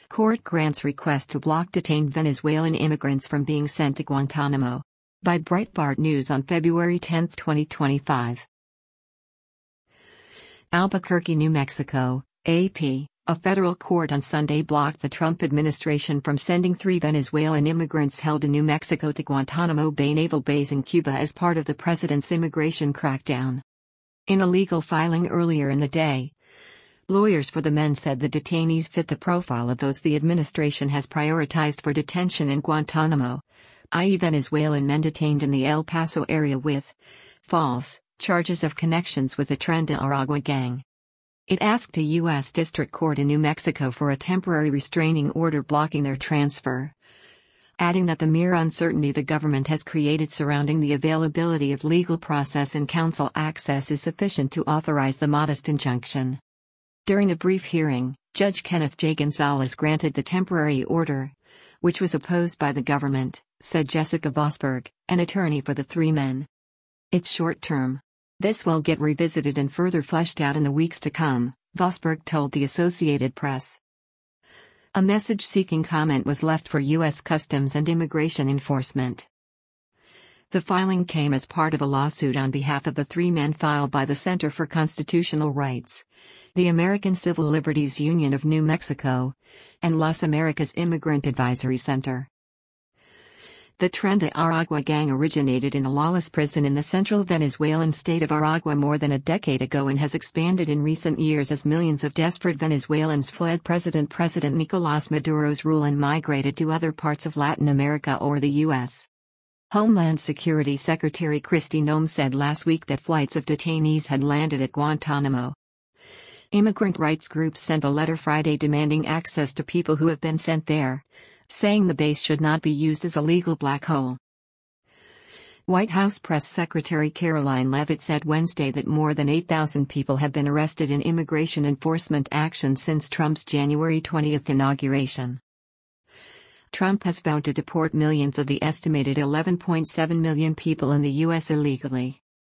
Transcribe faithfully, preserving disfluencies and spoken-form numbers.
Court grants request to block detained Venezuelan immigrants from being sent to Guantanamo. By Breitbart News on February tenth, twenty twenty-five. Albuquerque, New Mexico, A P. A federal court on Sunday blocked the Trump administration from sending three Venezuelan immigrants held in New Mexico to Guantanamo Bay naval base in Cuba as part of the president's immigration crackdown. In a legal filing earlier in the day, lawyers for the men said the detainees fit the profile of those the administration has prioritized for detention in Guantanamo, that is Venezuelan men detained in the El Paso area with false charges of connections with the Tren de Aragua gang. It asked a U S district court in New Mexico for a temporary restraining order blocking their transfer, adding that the mere uncertainty the government has created surrounding the availability of legal process and counsel access is sufficient to authorize the modest injunction. During a brief hearing, Judge Kenneth J. Gonzalez granted the temporary order, which was opposed by the government, said Jessica Vosberg, an attorney for the three men. It's short-term. This will get revisited and further fleshed out in the weeks to come, Vosberg told the Associated Press. A message seeking comment was left for U S Customs and Immigration Enforcement. The filing came as part of a lawsuit on behalf of the three men filed by the Center for Constitutional Rights, the American Civil Liberties Union of New Mexico, and Las Americas Immigrant Advisory Center. The Tren de Aragua gang originated in a lawless prison in the central Venezuelan state of Aragua more than a decade ago and has expanded in recent years as millions of desperate Venezuelans fled President President Nicolás Maduro's rule and migrated to other parts of Latin America or the U S Homeland Security Secretary Kristi Noem said last week that flights of detainees had landed at Guantanamo. Immigrant rights groups sent a letter Friday demanding access to people who have been sent there, saying the base should not be used as a legal black hole. White House Press Secretary Caroline Leavitt said Wednesday that more than eight thousand people have been arrested in immigration enforcement action since Trump's January twentieth inauguration. Trump has vowed to deport millions of the estimated eleven point seven million people in the U S illegally.